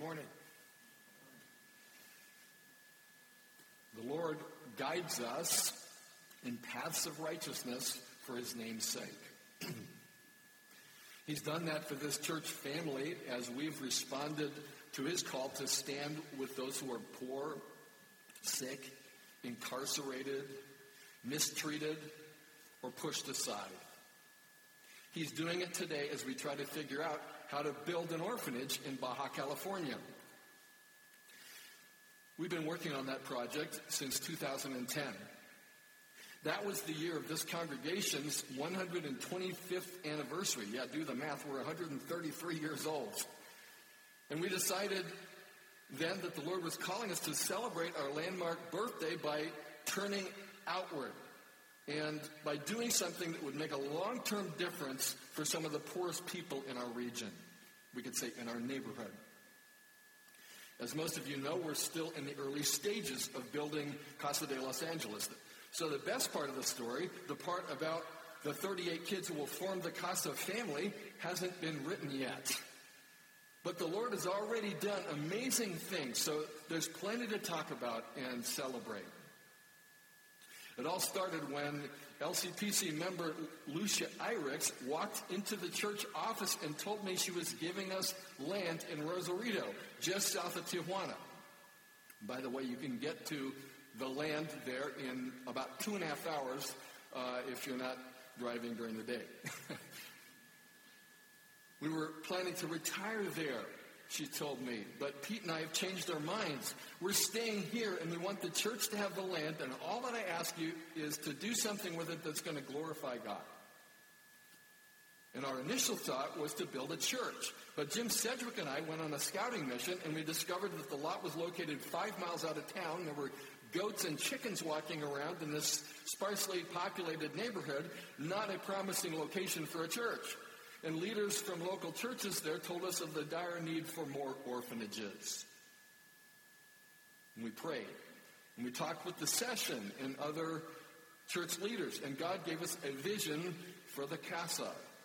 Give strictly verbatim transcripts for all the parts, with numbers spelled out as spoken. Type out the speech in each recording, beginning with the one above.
Morning. The Lord guides us in paths of righteousness for his name's sake. He's done that for this church family as we've responded to his call to stand with those who are poor, sick, incarcerated, mistreated, or pushed aside. He's doing it today as we try to figure out how to build an orphanage in Baja California. We've been working on that project since two thousand ten. That was the year of this congregation's one hundred twenty-fifth anniversary. Yeah, do the math. We're one hundred thirty-three years old. And we decided then that the Lord was calling us to celebrate our landmark birthday by turning outward and by doing something that would make a long-term difference for some of the poorest people in our region. We could say in our neighborhood. As most of you know, we're still in the early stages of building Casa de Los Angeles. So the best part of the story, the part about the thirty-eight kids who will form the Casa family, hasn't been written yet. But the Lord has already done amazing things, so there's plenty to talk about and celebrate. It all started when L C P C member Lucia Irix walked into the church office and told me she was giving us land in Rosarito, just south of Tijuana. By the way, you can get to the land there in about two and a half hours uh, if you're not driving during the day. We were planning to retire there, she told me, but Pete and I have changed our minds. We're staying here, and we want the church to have the land, and all that I ask you is to do something with it that's going to glorify God. And our initial thought was to build a church. But Jim Sedgwick and I went on a scouting mission, and we discovered that the lot was located five miles out of town. There were goats and chickens walking around in this sparsely populated neighborhood, not a promising location for a church. And leaders from local churches there told us of the dire need for more orphanages. And we prayed. And we talked with the session and other church leaders. And God gave us a vision for the Casa.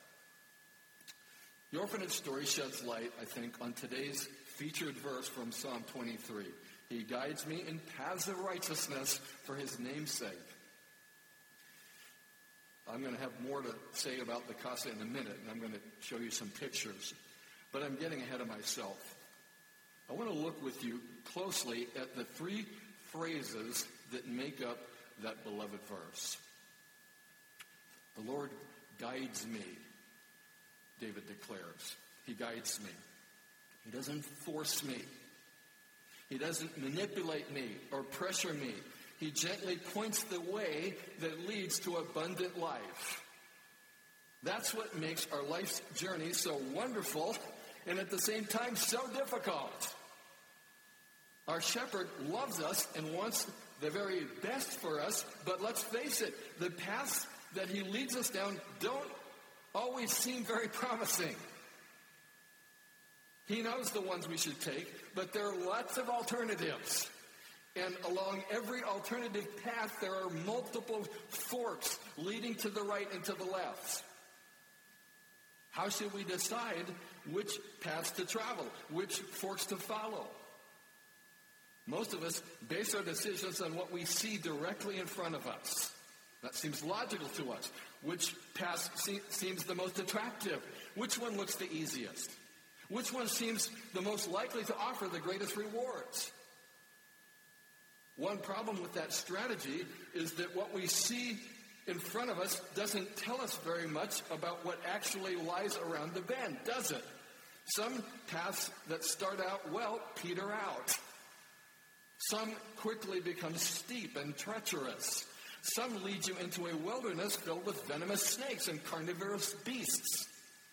The orphanage story sheds light, I think, on today's featured verse from Psalm twenty-three. He guides me in paths of righteousness for his name's sake. I'm going to have more to say about the Casa in a minute, and I'm going to show you some pictures. But I'm getting ahead of myself. I want to look with you closely at the three phrases that make up that beloved verse. The Lord guides me, David declares. He guides me. He doesn't force me. He doesn't manipulate me or pressure me. He gently points the way that leads to abundant life. That's what makes our life's journey so wonderful and at the same time so difficult. Our shepherd loves us and wants the very best for us, but let's face it, the paths that he leads us down don't always seem very promising. He knows the ones we should take, but there are lots of alternatives. And along every alternative path, there are multiple forks leading to the right and to the left. How should we decide which paths to travel, which forks to follow? Most of us base our decisions on what we see directly in front of us. That seems logical to us. Which path se- seems the most attractive? Which one looks the easiest? Which one seems the most likely to offer the greatest rewards? One problem with that strategy is that what we see in front of us doesn't tell us very much about what actually lies around the bend, does it? Some paths that start out well peter out. Some quickly become steep and treacherous. Some lead you into a wilderness filled with venomous snakes and carnivorous beasts.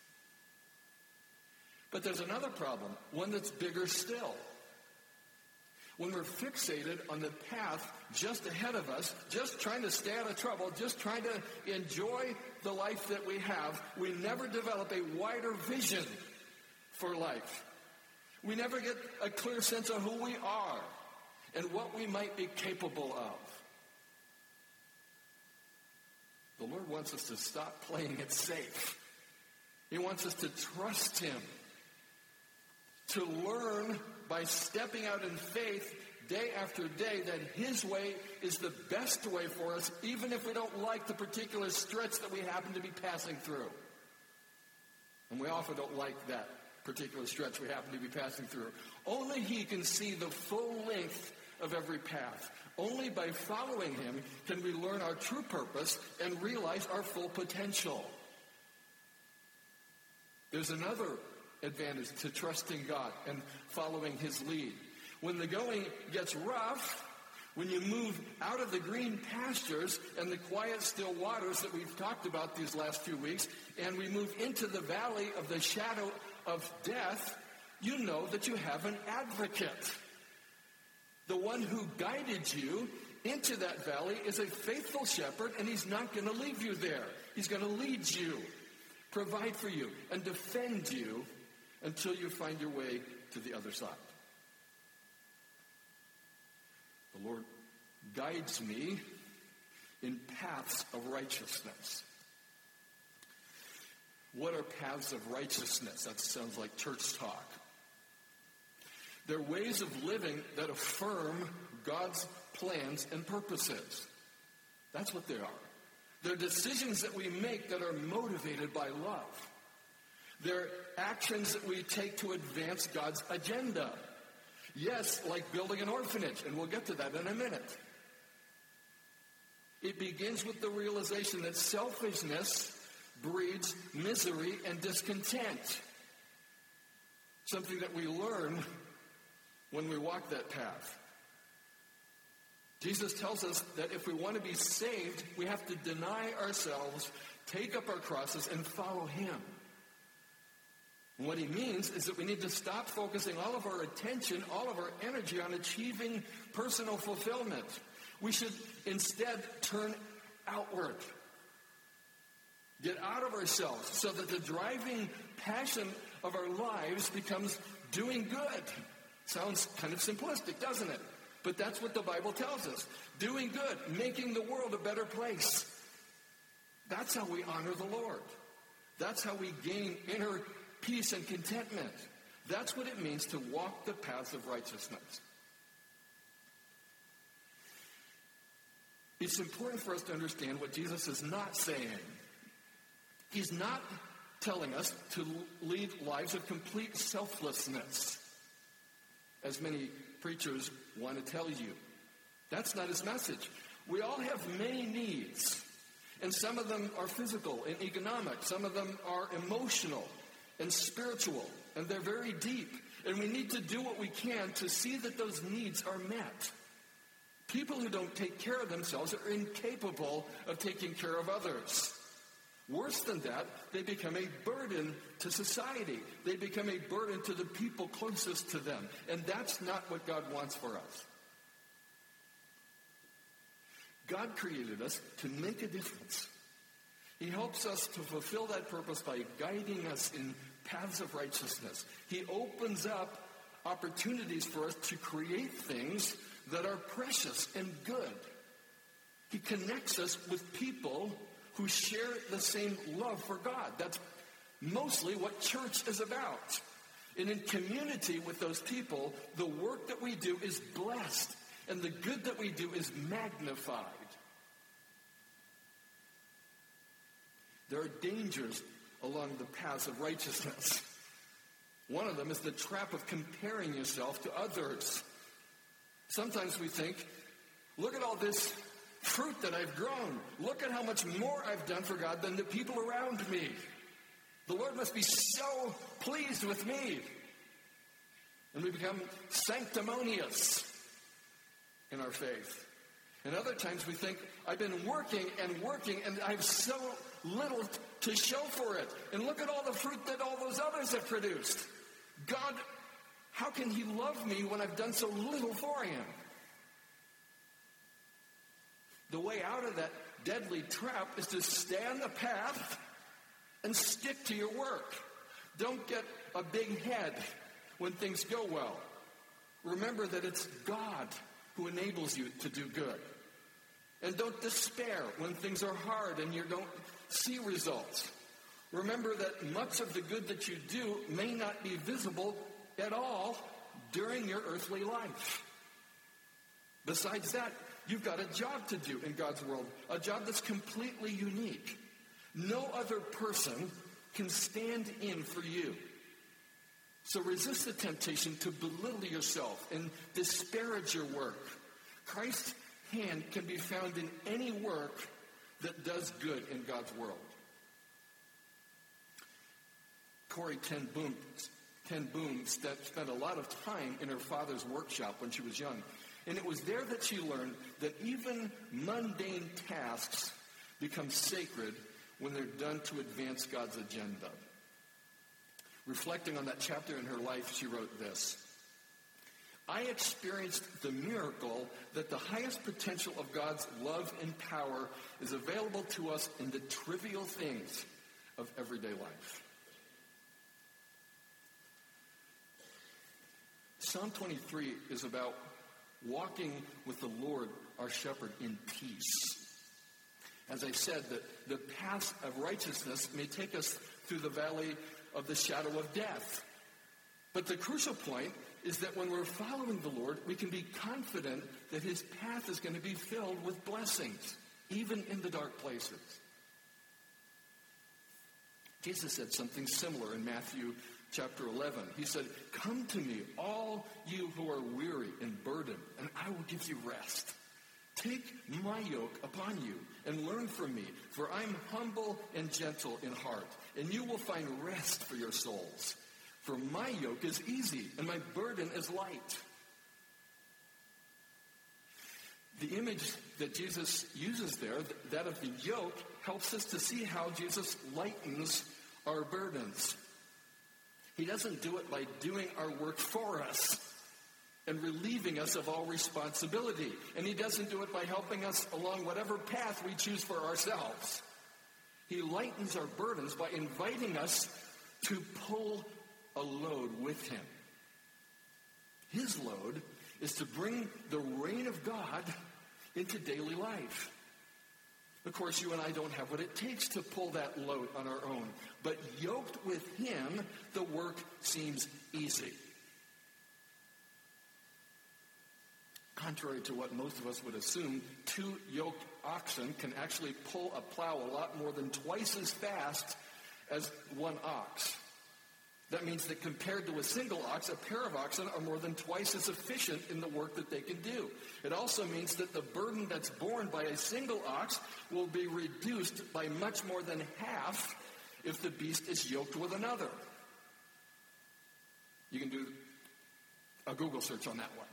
But there's another problem, one that's bigger still. When we're fixated on the path just ahead of us, just trying to stay out of trouble, just trying to enjoy the life that we have, we never develop a wider vision for life. We never get a clear sense of who we are and what we might be capable of. The Lord wants us to stop playing it safe. He wants us to trust him, to learn by stepping out in faith day after day that his way is the best way for us, even if we don't like the particular stretch that we happen to be passing through. And we often don't like that particular stretch we happen to be passing through. Only he can see the full length of every path. Only by following him can we learn our true purpose and realize our full potential. There's another advantage to trusting God and following his lead. When the going gets rough, when you move out of the green pastures and the quiet, still waters that we've talked about these last few weeks, and we move into the valley of the shadow of death, you know that you have an advocate. The one who guided you into that valley is a faithful shepherd, and he's not going to leave you there. He's going to lead you, provide for you, and defend you until you find your way to the other side. The Lord guides me in paths of righteousness. What are paths of righteousness? That sounds like church talk. They're ways of living that affirm God's plans and purposes. That's what they are. They're decisions that we make that are motivated by love. They're actions that we take to advance God's agenda. Yes, like building an orphanage, and we'll get to that in a minute. It begins with the realization that selfishness breeds misery and discontent. Something that we learn when we walk that path. Jesus tells us that if we want to be saved, we have to deny ourselves, take up our crosses, and follow him. And what he means is that we need to stop focusing all of our attention, all of our energy on achieving personal fulfillment. We should instead turn outward. Get out of ourselves so that the driving passion of our lives becomes doing good. Sounds kind of simplistic, doesn't it? But that's what the Bible tells us. Doing good, making the world a better place. That's how we honor the Lord. That's how we gain inner peace and contentment. That's what it means to walk the paths of righteousness. It's important for us to understand what Jesus is not saying. He's not telling us to lead lives of complete selflessness, as many preachers want to tell you. That's not his message. We all have many needs, and some of them are physical and economic. Some of them are emotional and spiritual, and they're very deep. And we need to do what we can to see that those needs are met. People who don't take care of themselves are incapable of taking care of others. Worse than that, they become a burden to society. They become a burden to the people closest to them. And that's not what God wants for us. God created us to make a difference. He helps us to fulfill that purpose by guiding us in paths of righteousness. He opens up opportunities for us to create things that are precious and good. He connects us with people who share the same love for God. That's mostly what church is about. And in community with those people, the work that we do is blessed, and the good that we do is magnified. There are dangers along the paths of righteousness. One of them is the trap of comparing yourself to others. Sometimes we think, look at all this fruit that I've grown. Look at how much more I've done for God than the people around me. The Lord must be so pleased with me. And we become sanctimonious in our faith. And other times we think, I've been working and working, and I have so little to show for it. And look at all the fruit that all those others have produced. God, how can he love me when I've done so little for him? The way out of that deadly trap is to stay on the path and stick to your work. Don't get a big head when things go well. Remember that it's God who enables you to do good. And don't despair when things are hard and you don't see results. Remember that much of the good that you do may not be visible at all during your earthly life. Besides that, you've got a job to do in God's world, a job that's completely unique. No other person can stand in for you. So resist the temptation to belittle yourself and disparage your work. Christ's hand can be found in any work that does good in God's world. Corrie ten Boom, ten Boom spent a lot of time in her father's workshop when she was young. And it was there that she learned that even mundane tasks become sacred when they're done to advance God's agenda. Reflecting on that chapter in her life, she wrote this: I experienced the miracle that the highest potential of God's love and power is available to us in the trivial things of everyday life. Psalm twenty-three is about walking with the Lord, our shepherd, in peace. As I said, the, the path of righteousness may take us through the valley of the shadow of death. But the crucial point is that when we're following the Lord, we can be confident that his path is going to be filled with blessings, even in the dark places. Jesus said something similar in Matthew chapter eleven. He said, come to me, all you who are weary and burdened, and I will give you rest. Take my yoke upon you and learn from me, for I'm humble and gentle in heart, and you will find rest for your souls. For my yoke is easy and my burden is light. The image that Jesus uses there, that of the yoke, helps us to see how Jesus lightens our burdens. He doesn't do it by doing our work for us and relieving us of all responsibility. And he doesn't do it by helping us along whatever path we choose for ourselves. He lightens our burdens by inviting us to pull a load with him. His load is to bring the reign of God into daily life. Of course, you and I don't have what it takes to pull that load on our own. But yoked with him, the work seems easy. Contrary to what most of us would assume, two yoked oxen can actually pull a plow a lot more than twice as fast as one ox. That means that compared to a single ox, a pair of oxen are more than twice as efficient in the work that they can do. It also means that the burden that's borne by a single ox will be reduced by much more than half if the beast is yoked with another. You can do a Google search on that one.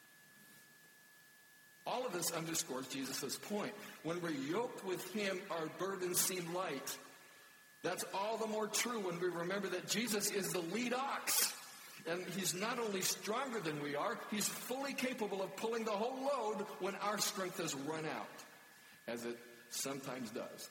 All of this underscores Jesus' point. When we're yoked with him, our burdens seem light. That's all the more true when we remember that Jesus is the lead ox. And he's not only stronger than we are, he's fully capable of pulling the whole load when our strength has run out, as it sometimes does.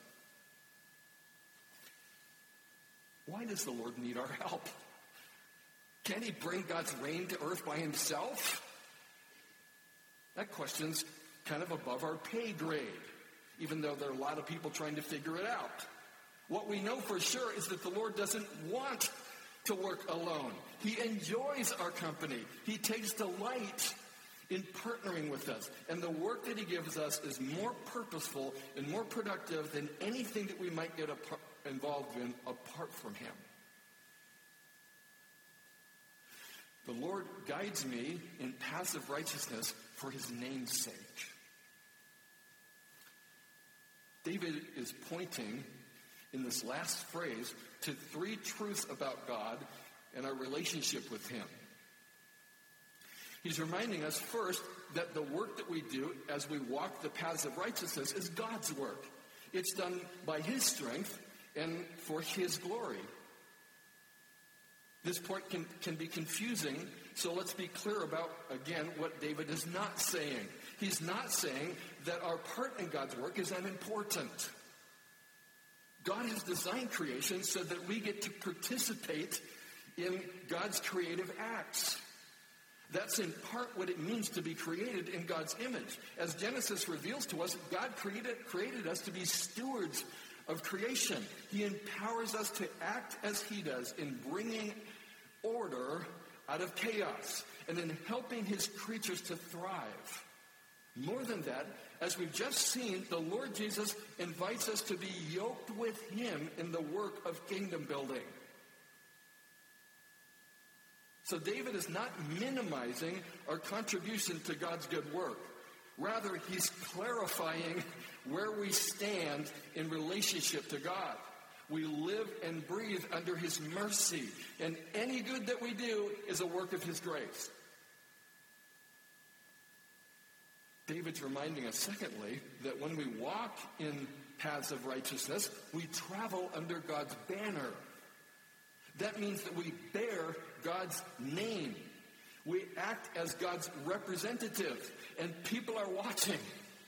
Why does the Lord need our help? Can he bring God's reign to earth by himself? That question's kind of above our pay grade, even though there are a lot of people trying to figure it out. What we know for sure is that the Lord doesn't want to work alone. He enjoys our company. He takes delight in partnering with us. And the work that he gives us is more purposeful and more productive than anything that we might get involved in apart from him. The Lord guides me in paths of righteousness for his name's sake. David is pointing in this last phrase to three truths about God and our relationship with him. He's reminding us first that the work that we do as we walk the paths of righteousness is God's work. It's done by his strength and for his glory. This point can, can be confusing, so let's be clear about, again, what David is not saying. He's not saying that our part in God's work is unimportant. God has designed creation so that we get to participate in God's creative acts. That's in part what it means to be created in God's image. As Genesis reveals to us, God created, created us to be stewards of creation. He empowers us to act as he does in bringing order out of chaos. and in helping his creatures to thrive. More than that, as we've just seen, the Lord Jesus invites us to be yoked with him in the work of kingdom building. So David is not minimizing our contribution to God's good work. Rather, he's clarifying where we stand in relationship to God. We live and breathe under his mercy, and any good that we do is a work of his grace. David's reminding us, secondly, that when we walk in paths of righteousness, we travel under God's banner. That means that we bear God's name. We act as God's representatives, and people are watching.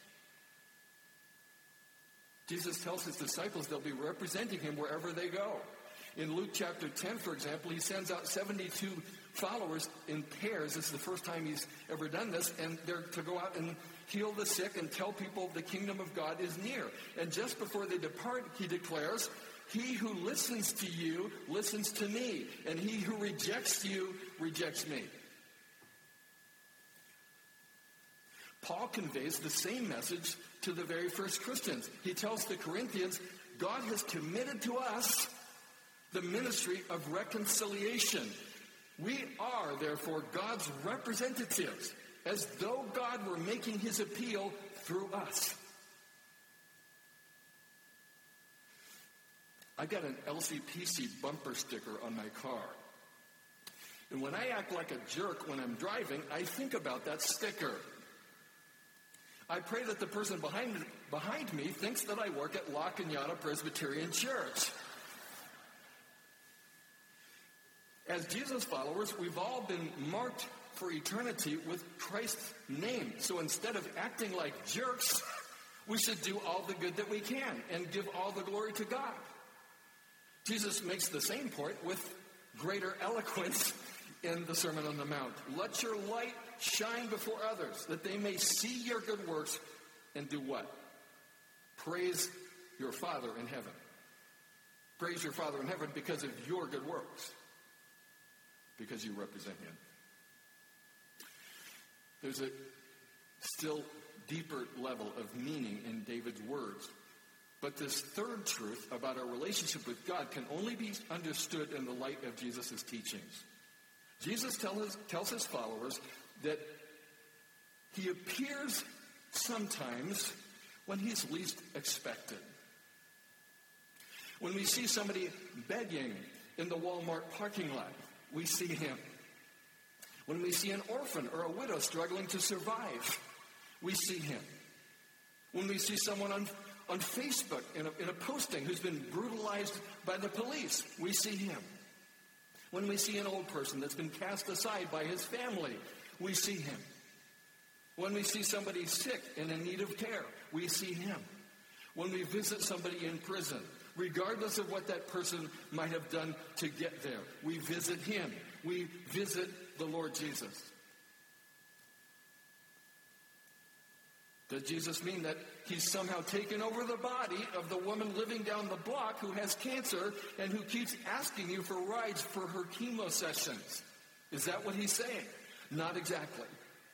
Jesus tells his disciples they'll be representing him wherever they go. In Luke chapter ten, for example, he sends out seventy-two followers in pairs. This is the first time he's ever done this, and they're to go out and heal the sick and tell people the kingdom of God is near. And just before they depart, he declares, "He who listens to you listens to me, and he who rejects you rejects me." Paul conveys the same message to the very first Christians. He tells the Corinthians, God has committed to us the ministry of reconciliation. We are, therefore, God's representatives, as though God were making his appeal through us. I got an L C P C bumper sticker on my car. And when I act like a jerk when I'm driving, I think about that sticker. I pray that the person behind, behind me thinks that I work at La Cañada Presbyterian Church. As Jesus followers, we've all been marked for eternity with Christ's name. So instead of acting like jerks, we should do all the good that we can and give all the glory to God. Jesus makes the same point with greater eloquence in the Sermon on the Mount. Let your light shine before others, that they may see your good works and do what? Praise your Father in heaven. Praise your Father in heaven because of your good works, because you represent him. There's a still deeper level of meaning in David's words. But this third truth about our relationship with God can only be understood in the light of Jesus' teachings. Jesus tell his, tells his followers that he appears sometimes when he's least expected. When we see somebody begging in the Walmart parking lot, we see him. When we see an orphan or a widow struggling to survive, we see him. When we see someone on, on Facebook in a, in a posting who's been brutalized by the police, we see him. When we see an old person that's been cast aside by his family, we see him. When we see somebody sick and in need of care, we see him. When we visit somebody in prison, regardless of what that person might have done to get there, we visit him. We visit the Lord Jesus. Does Jesus mean that he's somehow taken over the body of the woman living down the block who has cancer and who keeps asking you for rides for her chemo sessions? Is that what he's saying? Not exactly.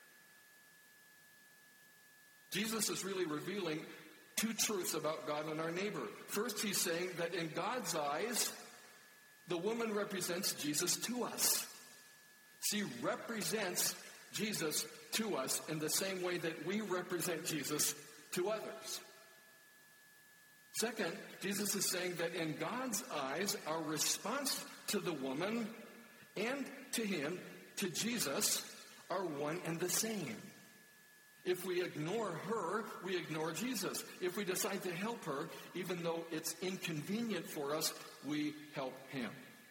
Jesus is really revealing two truths about God and our neighbor. First, he's saying that in God's eyes, the woman represents Jesus to us. She represents Jesus to us in the same way that we represent Jesus to others. Second, Jesus is saying that in God's eyes, our response to the woman and to him, to Jesus, are one and the same. If we ignore her, we ignore Jesus. If we decide to help her, even though it's inconvenient for us, we help him.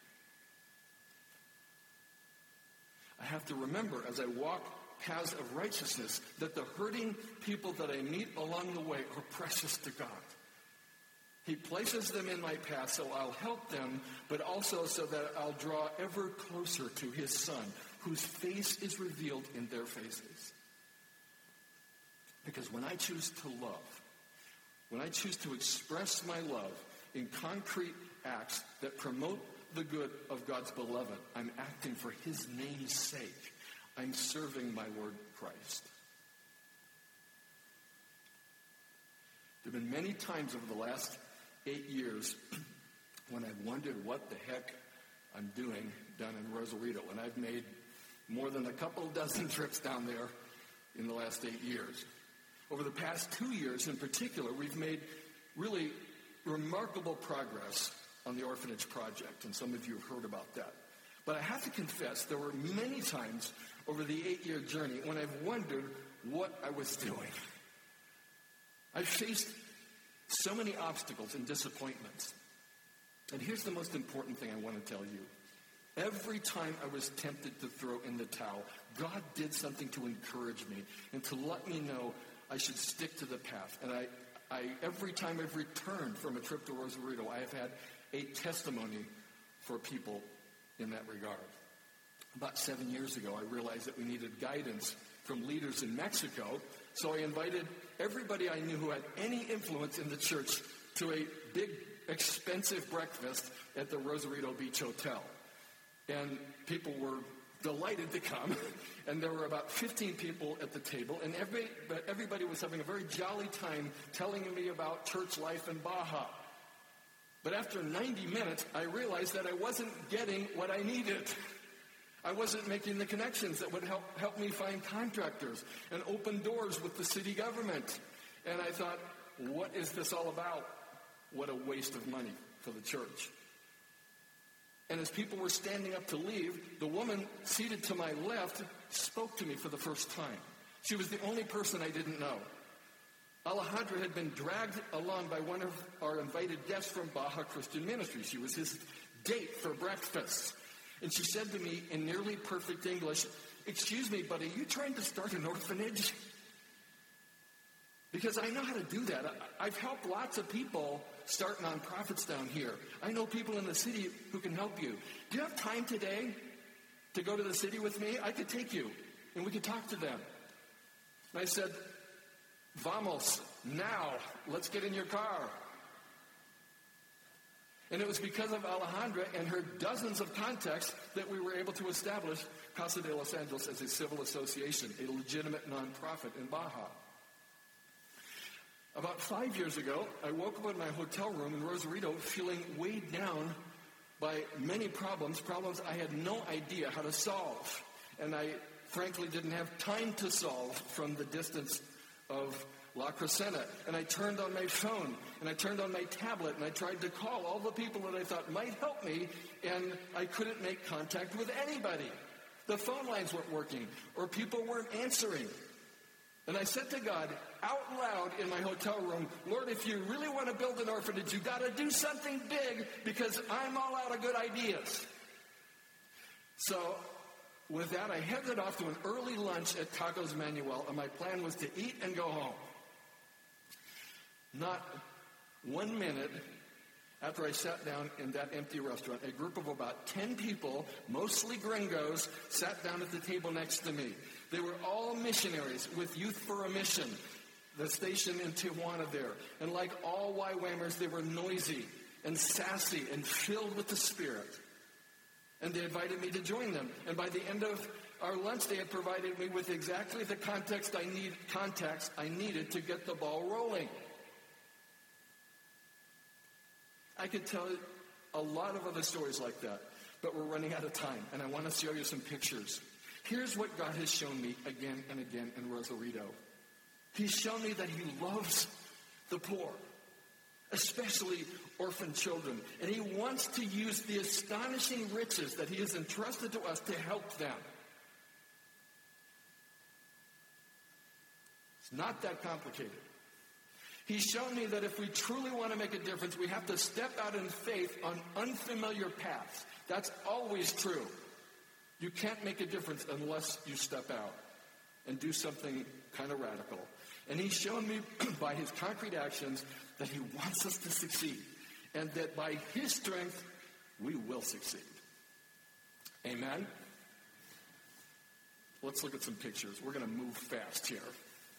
I have to remember as I walk paths of righteousness that the hurting people that I meet along the way are precious to God. He places them in my path so I'll help them, but also so that I'll draw ever closer to his Son, whose face is revealed in their faces. Because when I choose to love, when I choose to express my love in concrete acts that promote the good of God's beloved, I'm acting for his name's sake. I'm serving my Lord Christ. There have been many times over the last eight years when I've wondered what the heck I'm doing down in Rosarito, and I've made more than a couple dozen trips down there in the last eight years. Over the past two years in particular, we've made really remarkable progress on the orphanage project, and some of you have heard about that. But I have to confess, there were many times over the eight-year journey when I've wondered what I was doing. I faced so many obstacles and disappointments. And here's the most important thing I want to tell you. Every time I was tempted to throw in the towel, God did something to encourage me and to let me know I should stick to the path. And I, I every time I've returned from a trip to Rosarito, I have had a testimony for people in that regard. About seven years ago, I realized that we needed guidance from leaders in Mexico, so I invited everybody I knew who had any influence in the church to a big, expensive breakfast at the Rosarito Beach Hotel. And people were delighted to come, and there were about fifteen people at the table, and every, but everybody was having a very jolly time telling me about church life in Baja. But after ninety minutes, I realized that I wasn't getting what I needed. I wasn't making the connections that would help, help me find contractors and open doors with the city government. And I thought, what is this all about? What a waste of money for the church. And as people were standing up to leave, the woman seated to my left spoke to me for the first time. She was the only person I didn't know. Alejandro had been dragged along by one of our invited guests from Baja Christian Ministry. She was his date for breakfast. And she said to me in nearly perfect English, "Excuse me, but are you trying to start an orphanage?" Because I know how to do that. I've helped lots of people start nonprofits down here. I know people in the city who can help you. Do you have time today to go to the city with me? I could take you, and we could talk to them. And I said, "Vamos, now, let's get in your car." And it was because of Alejandra and her dozens of contacts that we were able to establish Casa de Los Angeles as a civil association, a legitimate nonprofit in Baja. About five years ago, I woke up in my hotel room in Rosarito feeling weighed down by many problems, problems I had no idea how to solve. And I frankly didn't have time to solve from the distance of La Crescenta. And I turned on my phone, and I turned on my tablet, and I tried to call all the people that I thought might help me, and I couldn't make contact with anybody. The phone lines weren't working, or people weren't answering. And I said to God, out loud in my hotel room, "Lord, if you really want to build an orphanage, you got to do something big, because I'm all out of good ideas." So with that, I headed off to an early lunch at Tacos Manuel, and my plan was to eat and go home. Not one minute after I sat down in that empty restaurant, a group of about ten people, mostly gringos, sat down at the table next to me. They were all missionaries with Youth for a Mission, the station in Tijuana there. And like all Y WAMers, they were noisy and sassy and filled with the Spirit. And they invited me to join them. And by the end of our lunch, they had provided me with exactly the context I need, contacts I needed to get the ball rolling. I could tell a lot of other stories like that, but we're running out of time, and I want to show you some pictures. Here's what God has shown me again and again in Rosarito. He's shown me that he loves the poor, especially orphan children, and he wants to use the astonishing riches that he has entrusted to us to help them. It's not that complicated. He's shown me that if we truly want to make a difference, we have to step out in faith on unfamiliar paths. That's always true. You can't make a difference unless you step out and do something kind of radical. And he's shown me by his concrete actions that he wants us to succeed, and that by his strength, we will succeed. Amen? Let's look at some pictures. We're going to move fast here.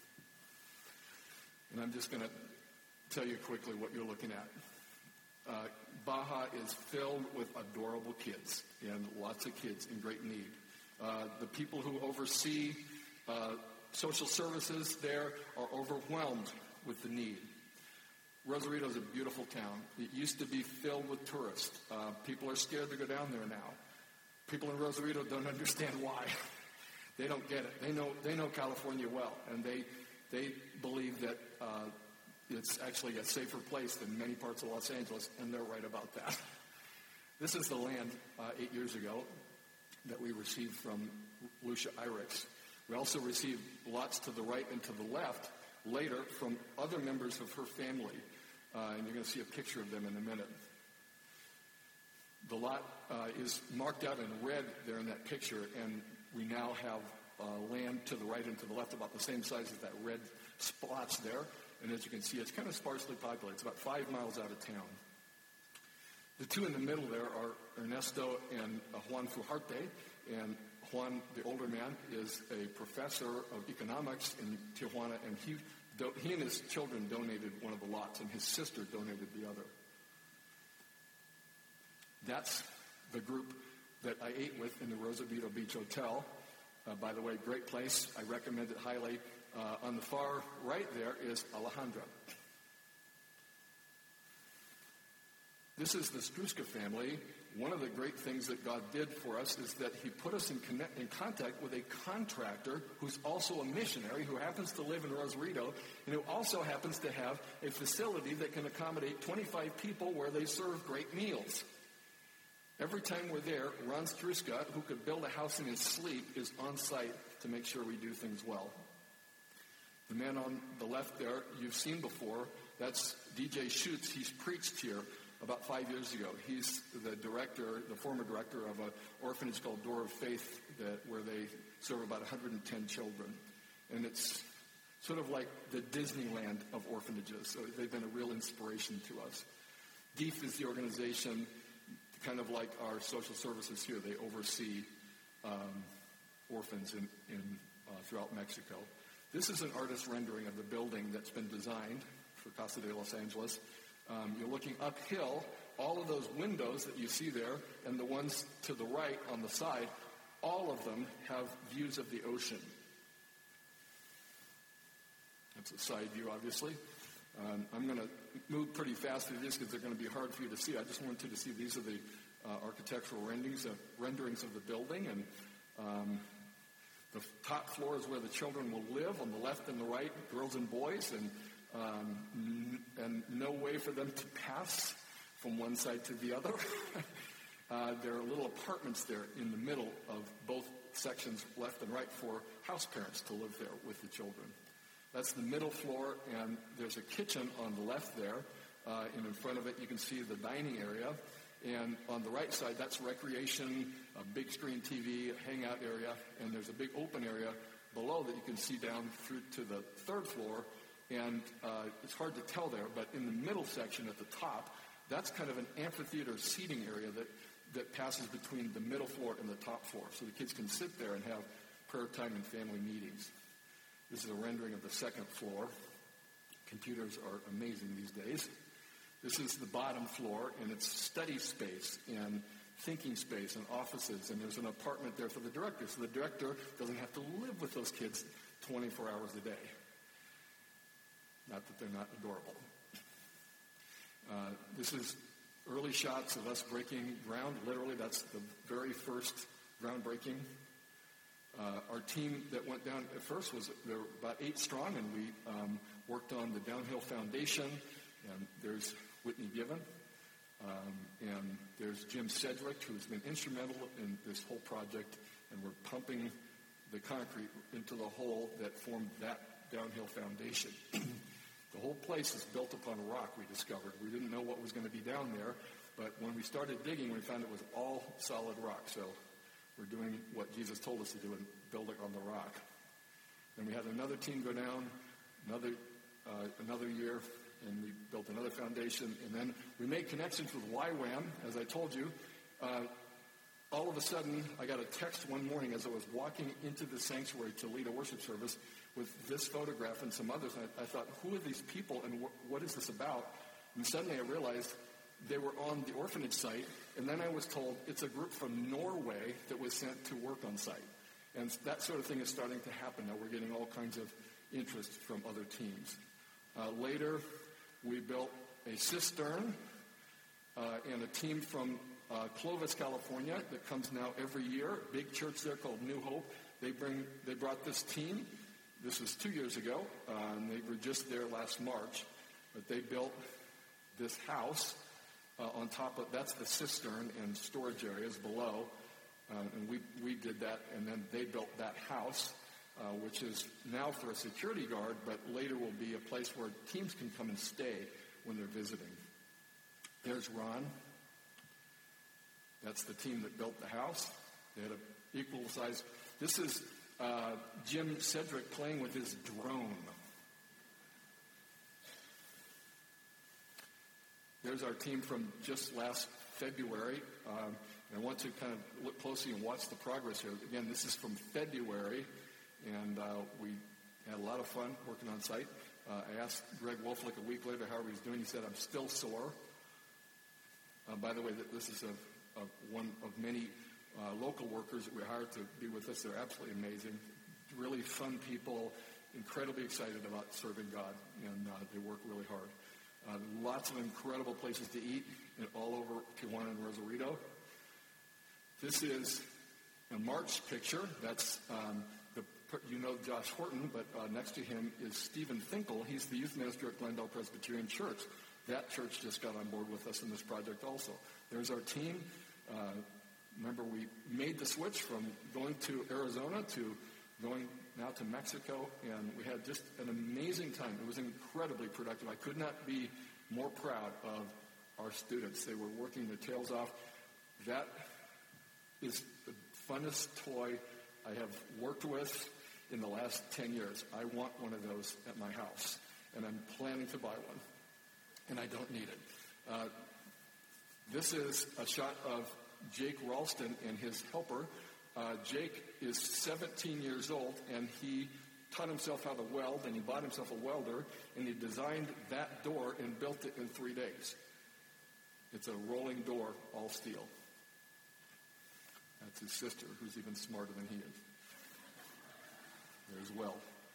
And I'm just going to tell you quickly what you're looking at. Uh, Baja is filled with adorable kids, and lots of kids in great need. Uh, the people who oversee uh, social services there are overwhelmed with the need. Rosarito is a beautiful town. It used to be filled with tourists. Uh, people are scared to go down there now. People in Rosarito don't understand why. They don't get it. They know they know California well, and they they believe that uh, it's actually a safer place than many parts of Los Angeles, and they're right about that. This is the land uh, eight years ago that we received from Lucia Irix. We also received lots to the right and to the left later from other members of her family, uh, and you're going to see a picture of them in a minute. The lot uh, is marked out in red there in that picture, and we now have uh, land to the right and to the left about the same size as that red spots there. And as you can see, it's kind of sparsely populated. It's about five miles out of town. The two in the middle there are Ernesto and uh, Juan Fujarte. And Juan, the older man, is a professor of economics in Tijuana, and he, do, he and his children donated one of the lots, and his sister donated the other. That's the group that I ate with in the Rosarito Beach Hotel. Uh, by the way, great place. I recommend it highly. Uh, on the far right there is Alejandra. This is the Struska family. One of the great things that God did for us is that he put us in, connect, in contact with a contractor who's also a missionary who happens to live in Rosarito and who also happens to have a facility that can accommodate twenty-five people where they serve great meals. Every time we're there, Ron Struska, who could build a house in his sleep, is on site to make sure we do things well. The man on the left there, you've seen before, that's D J Schutz. He's preached here about five years ago. He's the director, the former director of an orphanage called Door of Faith, that, where they serve about one hundred ten children. And it's sort of like the Disneyland of orphanages. So they've been a real inspiration to us. D E F is the organization, kind of like our social services here. They oversee um, orphans in, in uh, throughout Mexico. This is an artist rendering of the building that's been designed for Casa de Los Angeles. Um, you're looking uphill. All of those windows that you see there and the ones to the right on the side, all of them have views of the ocean. That's a side view, obviously. Um, I'm going to move pretty fast through these because they're going to be hard for you to see. I just wanted you to see these are the uh, architectural renderings of, renderings of the building. And um, the top floor is where the children will live. On the left and the right, girls and boys. And, um, n- and no way for them to pass from one side to the other. uh, there are little apartments there in the middle of both sections, left and right, for house parents to live there with the children. That's the middle floor, and there's a kitchen on the left there. Uh, and in front of it, you can see the dining area. And on the right side, that's recreation, a big screen T V, a hangout area. And there's a big open area below that you can see down through to the third floor. And uh, it's hard to tell there, but in the middle section at the top, that's kind of an amphitheater seating area that, that passes between the middle floor and the top floor. So the kids can sit there and have prayer time and family meetings. This is a rendering of the second floor. Computers are amazing these days. This is the bottom floor, and it's study space and thinking space and offices, and there's an apartment there for the director. So the director doesn't have to live with those kids twenty-four hours a day. Not that they're not adorable. Uh, this is early shots of us breaking ground. Literally, that's the very first groundbreaking. Uh, our team that went down at first was there were about eight strong, and we um, worked on the downhill foundation. And there's Whitney Given, um, and there's Jim Sedgwick, who's been instrumental in this whole project. And we're pumping the concrete into the hole that formed that downhill foundation. The whole place is built upon rock, we discovered. We didn't know what was going to be down there, but when we started digging, we found it was all solid rock. So we're doing what Jesus told us to do and build it on the rock. And we had another team go down, another uh, another year, and we built another foundation. And then we made connections with Y WAM, as I told you. Uh, all of a sudden, I got a text one morning as I was walking into the sanctuary to lead a worship service with this photograph and some others. And I, I thought, who are these people and wh- what is this about? And suddenly I realized they were on the orphanage site, and then I was told it's a group from Norway that was sent to work on site. And that sort of thing is starting to happen now. We're getting all kinds of interest from other teams. Uh, later, we built a cistern, uh, and a team from uh, Clovis, California, that comes now every year. Big church there called New Hope. They bring they brought this team. This was two years ago, uh, and they were just there last March. But they built this house uh, on top of, that's the cistern and storage areas below. Uh, and we, we did that, and then they built that house, uh, which is now for a security guard, but later will be a place where teams can come and stay when they're visiting. There's Ron. That's the team that built the house. They had an equal size. This is uh, Jim Cedric playing with his drone. There's our team from just last February. Um, I want to kind of look closely and watch the progress here. Again, this is from February, and uh, we had a lot of fun working on site. Uh, I asked Greg Wolflick a week later how he was doing. He said, I'm still sore. Uh, by the way, this is a, a, one of many uh, local workers that we hired to be with us. They're absolutely amazing. Really fun people, incredibly excited about serving God, and uh, they work really hard. Uh, lots of incredible places to eat and all over Tijuana and Rosarito. This is a March picture. That's um, the you know Josh Horton, but uh, next to him is Stephen Finkel. He's the youth minister at Glendale Presbyterian Church. That church just got on board with us in this project also. There's our team. Uh, remember, we made the switch from going to Arizona to going now to Mexico, and we had just an amazing time. It was incredibly productive. I could not be more proud of our students. They were working their tails off. That is the funnest toy I have worked with in the last ten years. I want one of those at my house, and I'm planning to buy one, and I don't need it. Uh, this is a shot of Jake Ralston and his helper. Uh, Jake is seventeen years old, and he taught himself how to weld, and he bought himself a welder, and he designed that door and built it in three days. It's a rolling door, all steel. That's his sister, who's even smarter than he is. There's Will.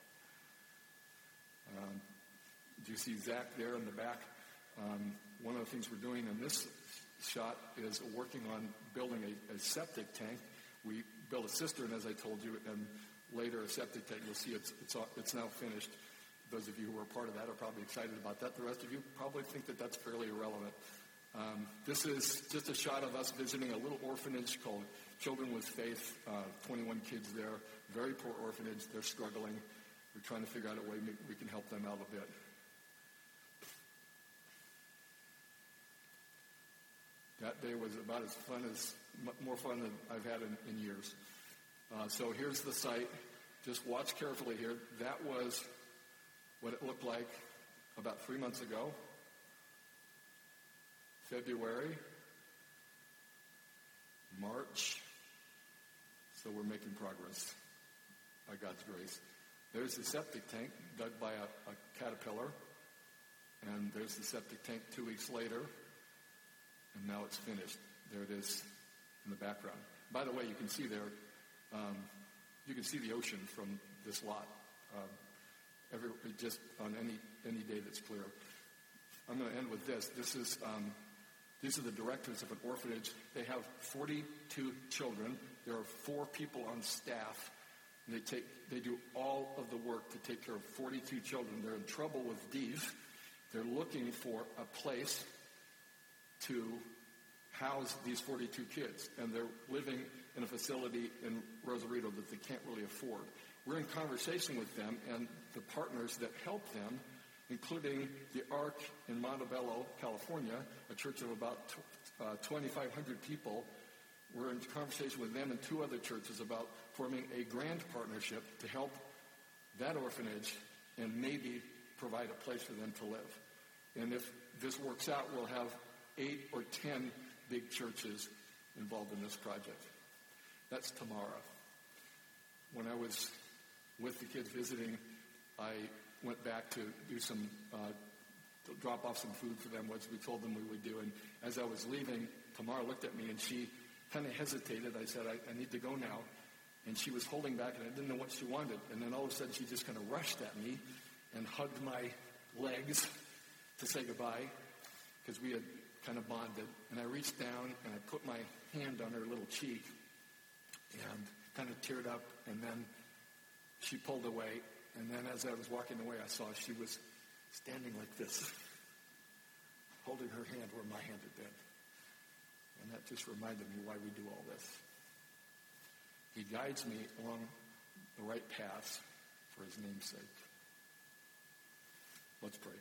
Um, do you see Zach there in the back? Um, one of the things we're doing in this shot is working on building a, a septic tank. We built a cistern, as I told you, and later a septic tank. You'll see it's, it's, it's now finished. Those of you who are part of that are probably excited about that. The rest of you probably think that that's fairly irrelevant. Um, this is just a shot of us visiting a little orphanage called Children with Faith, uh, twenty-one kids there, very poor orphanage. They're struggling. We're trying to figure out a way we can help them out a bit. That day was about as fun as, more fun than I've had in, in years. Uh, so here's the site. Just watch carefully here. That was what it looked like about three months ago. February, March. So we're making progress by God's grace. There's the septic tank dug by a, a caterpillar. And there's the septic tank two weeks later. And now it's finished. There it is in the background. By the way, you can see there, um, you can see the ocean from this lot. Um, every, just on any any day that's clear. I'm going to end with this. This is um, these are the directors of an orphanage. They have forty-two children. There are four people on staff. And they take they do all of the work to take care of forty-two children. They're in trouble with D E F. They're looking for a place to house these forty-two kids, and they're living in a facility in Rosarito that they can't really afford. We're in conversation with them and the partners that help them, including the Ark in Montebello, California, a church of about uh, twenty-five hundred people. We're in conversation with them and two other churches about forming a grand partnership to help that orphanage and maybe provide a place for them to live. And if this works out, we'll have eight or ten big churches involved in this project. That's tomorrow. When I was with the kids visiting, I went back to do some uh, to drop off some food for them, which we told them we would do. And as I was leaving, Tamara looked at me, and she kind of hesitated. I said, I, I need to go now. And she was holding back, and I didn't know what she wanted. And then all of a sudden, she just kind of rushed at me and hugged my legs to say goodbye, because we had kind of bonded. And I reached down, and I put my hand on her little cheek and kind of teared up. And then she pulled away. And then as I was walking away, I saw she was standing like this, holding her hand where my hand had been. And that just reminded me why we do all this. He guides me along the right path for his name's sake. Let's pray.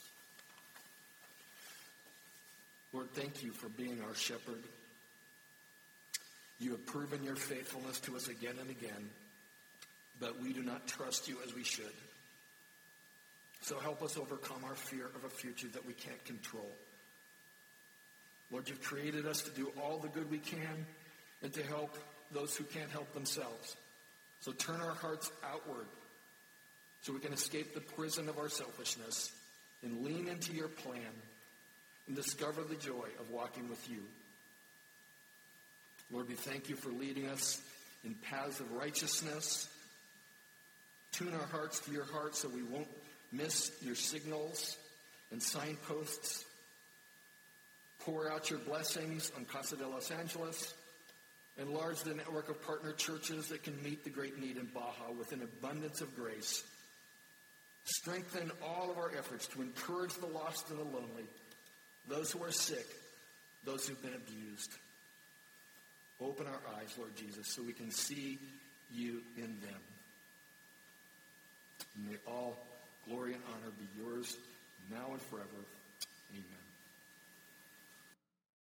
Lord, thank you for being our shepherd. You have proven your faithfulness to us again and again, but we do not trust you as we should. So help us overcome our fear of a future that we can't control. Lord, you've created us to do all the good we can and to help those who can't help themselves. So turn our hearts outward so we can escape the prison of our selfishness and lean into your plan and discover the joy of walking with you. Lord, we thank you for leading us in paths of righteousness. Tune our hearts to your heart so we won't miss your signals and signposts. Pour out your blessings on Casa de Los Angeles. Enlarge the network of partner churches that can meet the great need in Baja with an abundance of grace. Strengthen all of our efforts to encourage the lost and the lonely, those who are sick, those who've been abused. Open our eyes, Lord Jesus, so we can see you in them. May all glory and honor be yours now and forever. Amen.